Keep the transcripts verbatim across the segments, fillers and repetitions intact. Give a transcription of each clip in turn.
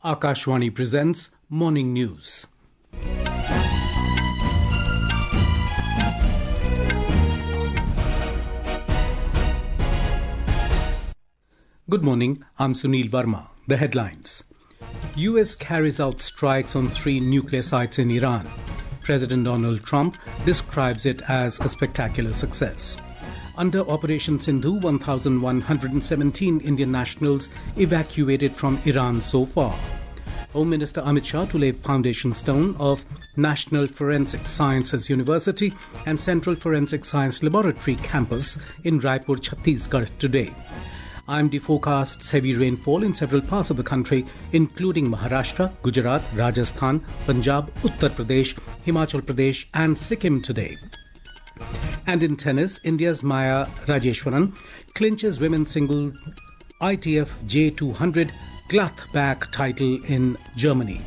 Akashvani presents Morning News. Good morning, I'm Sunil Verma. The headlines. U S carries out strikes on three nuclear sites in Iran. President Donald Trump describes it as a spectacular success. Under Operation Sindhu, one thousand one hundred seventeen Indian nationals evacuated from Iran so far. Home Minister Amit Shah to lay foundation stone of National Forensic Sciences University and Central Forensic Science Laboratory campus in Raipur, Chhattisgarh today. I M D forecasts heavy rainfall in several parts of the country, including Maharashtra, Gujarat, Rajasthan, Punjab, Uttar Pradesh, Himachal Pradesh and Sikkim today. And in tennis, India's Maya Rajeshwaran clinches women's single I T F J two hundred Gladbach title in Germany.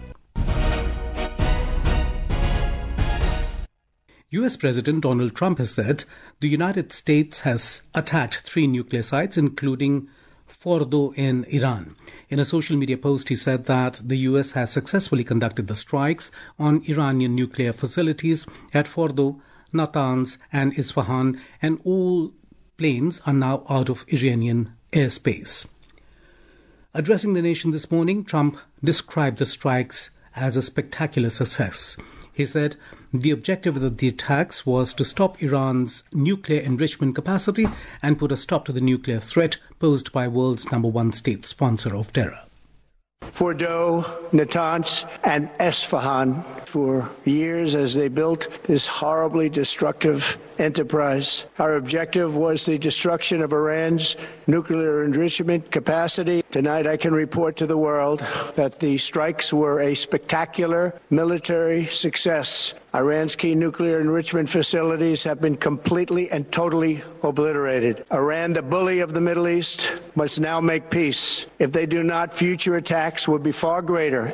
U S President Donald Trump has said the United States has attacked three nuclear sites, including Fordo in Iran. In a social media post, he said that the U S has successfully conducted the strikes on Iranian nuclear facilities at Fordo, Natanz and Isfahan, and all planes are now out of Iranian airspace. Addressing the nation this morning, Trump described the strikes as a spectacular success. He said the objective of the attacks was to stop Iran's nuclear enrichment capacity and put a stop to the nuclear threat posed by world's number one state sponsor of terror. Fordo, Natanz, and Esfahan for years as they built this horribly destructive enterprise. Our objective was the destruction of Iran's nuclear enrichment capacity. Tonight I can report to the world that the strikes were a spectacular military success. Iran's key nuclear enrichment facilities have been completely and totally obliterated. Iran, the bully of the Middle East, must now make peace. If they do not, future attacks will be far greater.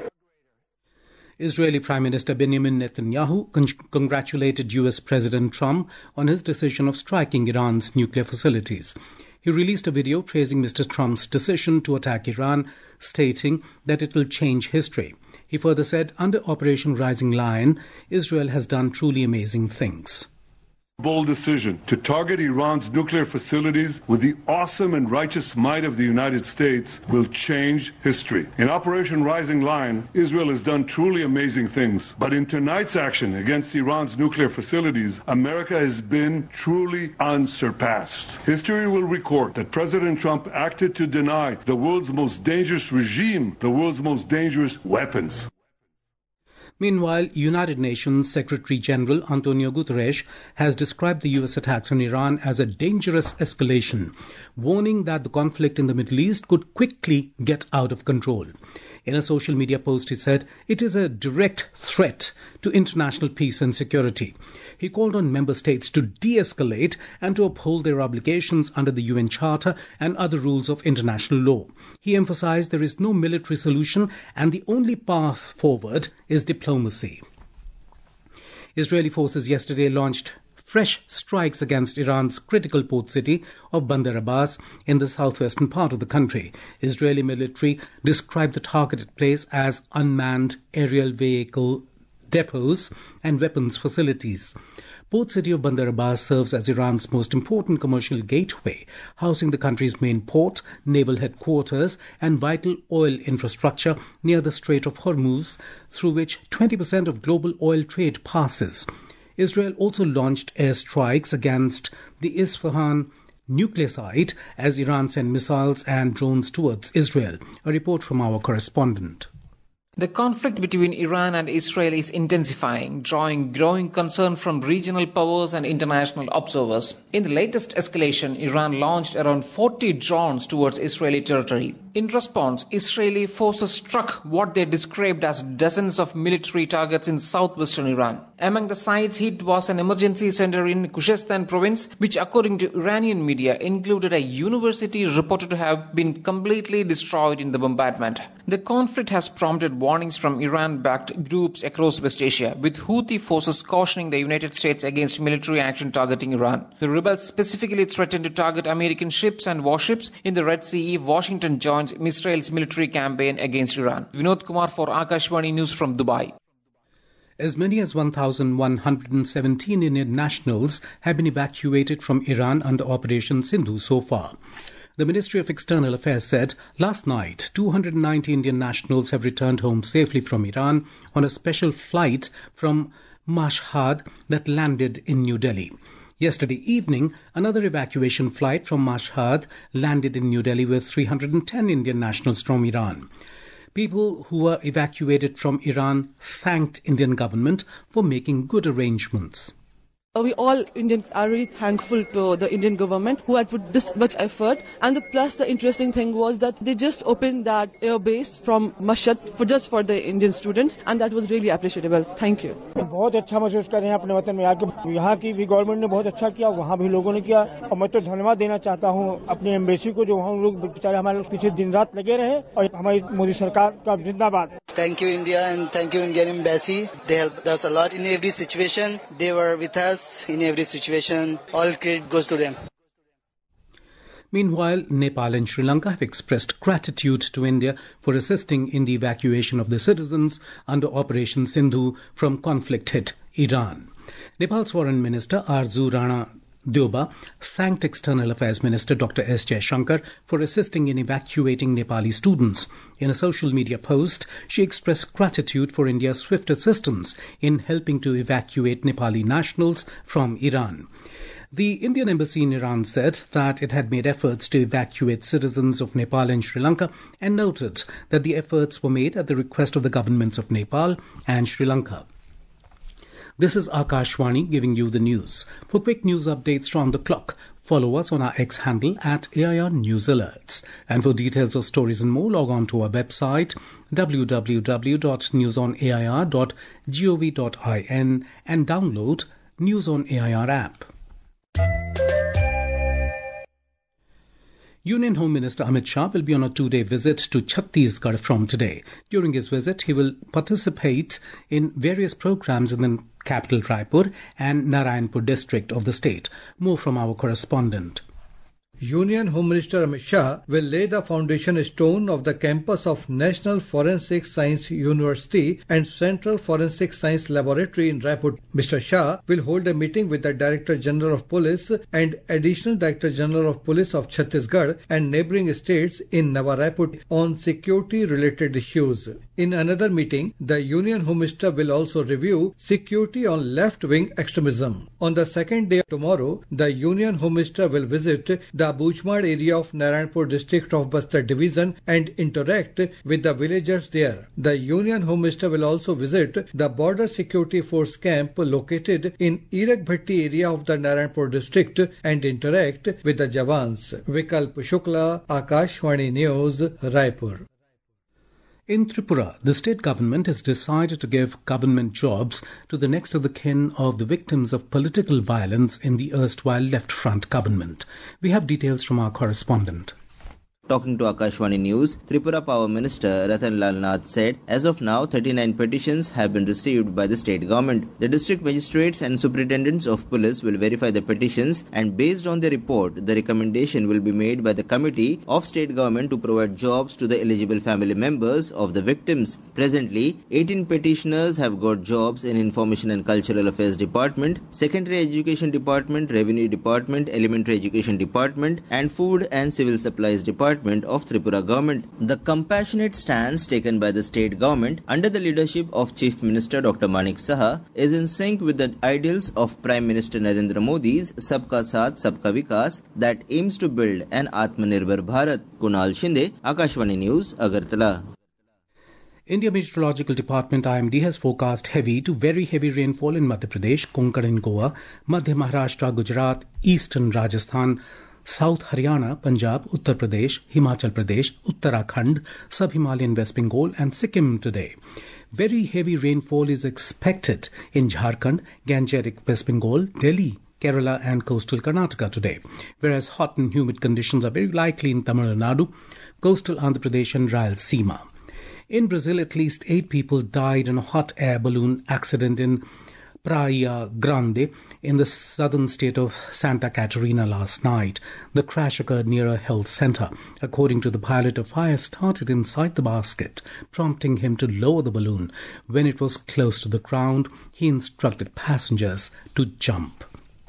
Israeli Prime Minister Benjamin Netanyahu con- congratulated U S President Trump on his decision of striking Iran's nuclear facilities. He released a video praising Mister Trump's decision to attack Iran, stating that it will change history. He further said, under Operation Rising Lion, Israel has done truly amazing things. Bold decision to target Iran's nuclear facilities with the awesome and righteous might of the United States will change history. In Operation Rising Lion, Israel has done truly amazing things. But in tonight's action against Iran's nuclear facilities, America has been truly unsurpassed. History will record that President Trump acted to deny the world's most dangerous regime the world's most dangerous weapons. Meanwhile, United Nations Secretary-General Antonio Guterres has described the U S attacks on Iran as a dangerous escalation, warning that the conflict in the Middle East could quickly get out of control. In a social media post, he said it is a direct threat to international peace and security. He called on member states to de-escalate and to uphold their obligations under the U N Charter and other rules of international law. He emphasized there is no military solution and the only path forward is diplomacy. Israeli forces yesterday launched fresh strikes against Iran's critical port city of Bandar Abbas in the southwestern part of the country. Israeli military described the targeted place as unmanned aerial vehicle depots and weapons facilities. Port city of Bandar Abbas serves as Iran's most important commercial gateway, housing the country's main port, naval headquarters and vital oil infrastructure near the Strait of Hormuz, through which twenty percent of global oil trade passes. Israel also launched airstrikes against the Isfahan nuclear site as Iran sent missiles and drones towards Israel. A report from our correspondent. The conflict between Iran and Israel is intensifying, drawing growing concern from regional powers and international observers. In the latest escalation, Iran launched around forty drones towards Israeli territory. In response, Israeli forces struck what they described as dozens of military targets in southwestern Iran. Among the sites hit was an emergency center in Khuzestan province, which according to Iranian media included a university reported to have been completely destroyed in the bombardment. The conflict has prompted warnings from Iran-backed groups across West Asia, with Houthi forces cautioning the United States against military action targeting Iran. The rebels specifically threatened to target American ships and warships in the Red Sea if Washington joined joins Israel's military campaign against Iran. Vinod Kumar for Akashvani News from Dubai. As many as one thousand one hundred seventeen Indian nationals have been evacuated from Iran under Operation Sindhu so far. The Ministry of External Affairs said last night two hundred ninety Indian nationals have returned home safely from Iran on a special flight from Mashhad that landed in New Delhi. Yesterday evening, another evacuation flight from Mashhad landed in New Delhi with three hundred ten Indian nationals from Iran. People who were evacuated from Iran thanked Indian government for making good arrangements. We all Indians are really thankful to the Indian government who had put this much effort. And the, plus the interesting thing was that they just opened that air base from Mashhad for just for the Indian students, and that was really appreciable. Thank you. बहुत अच्छा महसूस कर रहे हैं अपने वतन में आके. यहाँ की भी गवर्नमेंट ने बहुत अच्छा किया, वहाँ भी लोगों ने किया, और मैं तो धन्यवाद देना चाहता हूँ अपनी एम्बेसी को जो वहाँ लोग बेचारे हमारे पीछे दिन रात लगे रहे, और हमारी मोदी सरकार का जिंदाबाद. Thank you India and thank you Indian Embassy. They helped us a lot in every situation. They were with us in every situation. All credit goes to them. Meanwhile, Nepal and Sri Lanka have expressed gratitude to India for assisting in the evacuation of their citizens under Operation Sindhu from conflict-hit Iran. Nepal's Foreign Minister Arzu Rana Dyoba thanked External Affairs Minister Doctor S. Jaishankar for assisting in evacuating Nepali students. In a social media post, she expressed gratitude for India's swift assistance in helping to evacuate Nepali nationals from Iran. The Indian Embassy in Iran said that it had made efforts to evacuate citizens of Nepal and Sri Lanka and noted that the efforts were made at the request of the governments of Nepal and Sri Lanka. This is Akashvani giving you the news. For quick news updates round the clock, follow us on our X handle at A I R News Alerts. And for details of stories and more, log on to our website w w w dot news on a i r dot gov dot in and download News on A I R app. Union Home Minister Amit Shah will be on a two-day visit to Chhattisgarh from today. During his visit, he will participate in various programs in the capital Raipur and Narayanpur district of the state. More from our correspondent. Union Home Minister Amit Shah will lay the foundation stone of the campus of National Forensic Science University and Central Forensic Science Laboratory in Raipur. Mister Shah will hold a meeting with the Director General of Police and Additional Director General of Police of Chhattisgarh and neighbouring states in Nava Raipur on security-related issues. In another meeting, the Union Home Minister will also review security on left-wing extremism. On the second day tomorrow, the Union Home Minister will visit the Bujmad area of Narayanpur district of Bastar division and interact with the villagers there. The Union Home Minister will also visit the Border Security Force camp located in Iragbhatti area of the Narayanpur district and interact with the Jawans. Vikalp Shukla, Akashvani News, Raipur. In Tripura, the state government has decided to give government jobs to the next of the kin of the victims of political violence in the erstwhile Left Front government. We have details from our correspondent. Talking to Akashvani News, Tripura Power Minister Ratan Lal Nath said, as of now, thirty-nine petitions have been received by the state government. The district magistrates and superintendents of police will verify the petitions, and based on the report, the recommendation will be made by the committee of state government to provide jobs to the eligible family members of the victims. Presently, eighteen petitioners have got jobs in Information and Cultural Affairs Department, Secondary Education Department, Revenue Department, Elementary Education Department, and Food and Civil Supplies Department of Tripura government. The compassionate stance taken by the state government under the leadership of Chief Minister Doctor Manik Saha is in sync with the ideals of Prime Minister Narendra Modi's Sabka Saath Sabka Vikas that aims to build an Atmanirbhar Bharat. Kunal Shinde, Akashvani News, Agartala. India Meteorological Department I M D has forecast heavy to very heavy rainfall in Madhya Pradesh, Konkan and Goa, Madhya Maharashtra, Gujarat, Eastern Rajasthan, South Haryana, Punjab, Uttar Pradesh, Himachal Pradesh, Uttarakhand, Sub-Himalayan West Bengal and Sikkim today. Very heavy rainfall is expected in Jharkhand, Gangetic West Bengal, Delhi, Kerala and coastal Karnataka today, whereas hot and humid conditions are very likely in Tamil Nadu, coastal Andhra Pradesh and Rayalaseema. In Brazil, at least eight people died in a hot air balloon accident in Praia Grande in the southern state of Santa Catarina last night. The crash occurred near a health center. According to the pilot, a fire started inside the basket, prompting him to lower the balloon. When it was close to the ground, he instructed passengers to jump.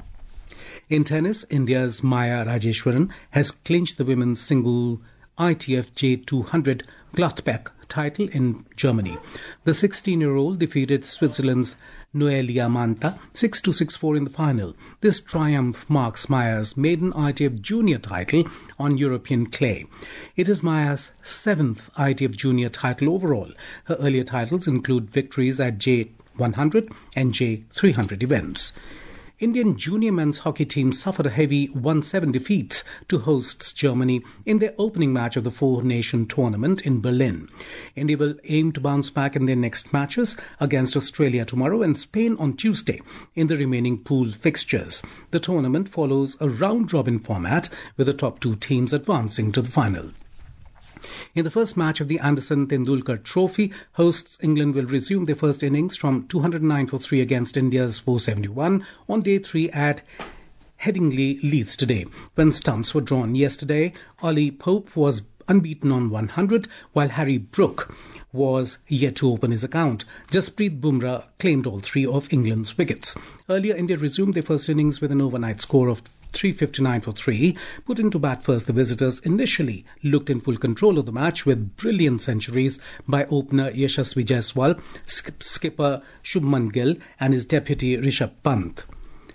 In tennis, India's Maya Rajeshwaran has clinched the women's single I T F J two hundred Gladbach title in Germany. The sixteen-year-old defeated Switzerland's Noelia Manta six two six four in the final. This triumph marks Maya's maiden I T F junior title on European clay. It is Maya's seventh I T F junior title overall. Her earlier titles include victories at J one hundred and J three hundred events. Indian junior men's hockey team suffered a heavy one seven defeat to hosts Germany in their opening match of the four-nation tournament in Berlin. India will aim to bounce back in their next matches against Australia tomorrow and Spain on Tuesday in the remaining pool fixtures. The tournament follows a round-robin format with the top two teams advancing to the final. In the first match of the Anderson Tendulkar Trophy, hosts England will resume their first innings from two hundred nine for three against India's four seventy-one on day three at Headingley, Leeds today. When stumps were drawn yesterday, Ollie Pope was unbeaten on one hundred, while Harry Brook was yet to open his account. Jasprit Bumrah claimed all three of England's wickets. Earlier, India resumed their first innings with an overnight score of three fifty-nine for three. Put into bat first, the visitors initially looked in full control of the match with brilliant centuries by opener Yashasvi Jaiswal, sk- skipper Shubman Gill and his deputy Rishabh Pant.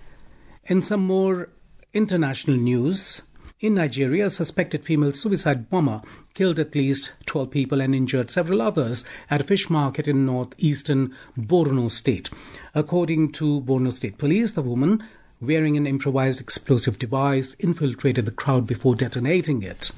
In some more international news, in Nigeria, a suspected female suicide bomber killed at least twelve people and injured several others at a fish market in northeastern Borno State. According to Borno State Police, the woman, wearing an improvised explosive device, infiltrated the crowd before detonating it.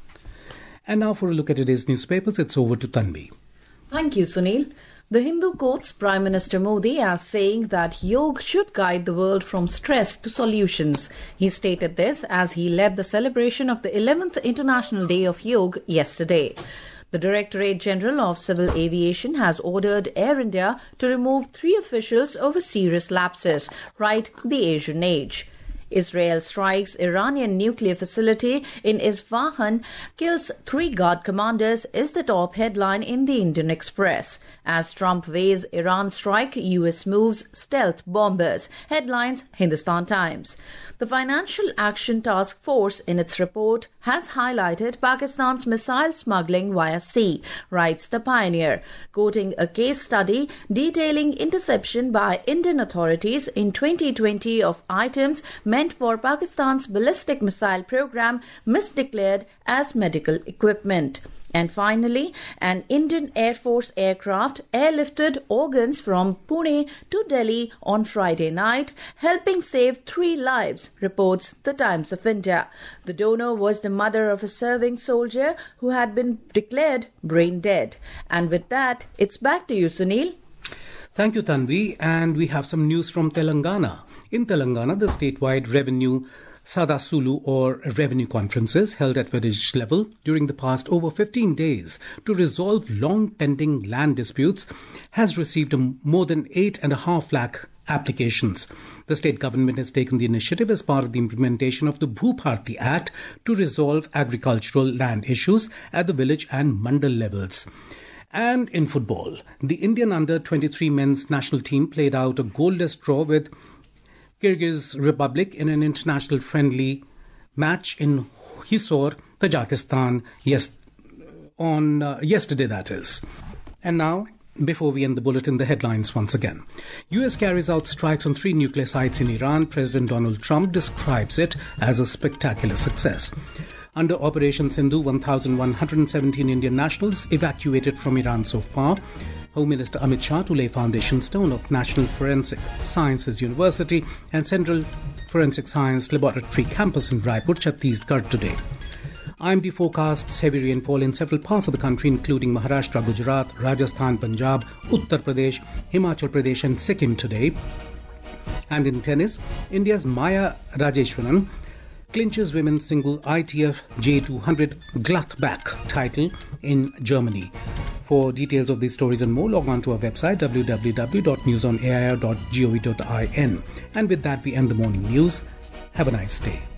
And now for a look at today's newspapers, it's over to Tanvi. Thank you, Sunil. The Hindu quotes Prime Minister Modi as saying that yoga should guide the world from stress to solutions. He stated this as he led the celebration of the eleventh International Day of Yoga yesterday. The Directorate General of Civil Aviation has ordered Air India to remove three officials over serious lapses, write The Asian Age. Israel strikes Iranian nuclear facility in Isfahan, kills three guard commanders is the top headline in the Indian Express. As Trump weighs Iran strike, U S moves stealth bombers, headlines Hindustan Times. The Financial Action Task Force in its report has highlighted Pakistan's missile smuggling via sea, writes The Pioneer, quoting a case study detailing interception by Indian authorities in twenty twenty of items meant for Pakistan's ballistic missile program misdeclared as medical equipment. And finally, an Indian Air Force aircraft airlifted organs from Pune to Delhi on Friday night, helping save three lives, reports The Times of India. The donor was the mother of a serving soldier who had been declared brain dead. And with that, it's back to you, Sunil. Thank you, Tanvi. And we have some news from Telangana. In Telangana, the statewide revenue Sadasulu or revenue conferences held at village level during the past over fifteen days to resolve long pending land disputes has received more than eight and a half lakh applications. The state government has taken the initiative as part of the implementation of the Bhupharti Act to resolve agricultural land issues at the village and mandal levels. And in football, the Indian under twenty-three men's national team played out a goalless draw with Kyrgyz Republic in an international friendly match in Hisor, Tajikistan, yes, on uh, yesterday, that is. And now, before we end the bulletin, the headlines once again. U S carries out strikes on three nuclear sites in Iran. President Donald Trump describes it as a spectacular success. Under Operation Sindhu, one thousand one hundred seventeen Indian nationals evacuated from Iran so far. Home Minister Amit Shah to lay foundation stone of National Forensic Sciences University and Central Forensic Science Laboratory campus in Raipur, Chhattisgarh today. I M D forecasts heavy rainfall in several parts of the country, including Maharashtra, Gujarat, Rajasthan, Punjab, Uttar Pradesh, Himachal Pradesh and Sikkim today. And in tennis, India's Maya Rajeshwaran clinches women's single I T F J two hundred Gladbach title in Germany. For details of these stories and more, log on to our website w w w dot news on air dot gov dot in. And with that, we end the morning news. Have a nice day.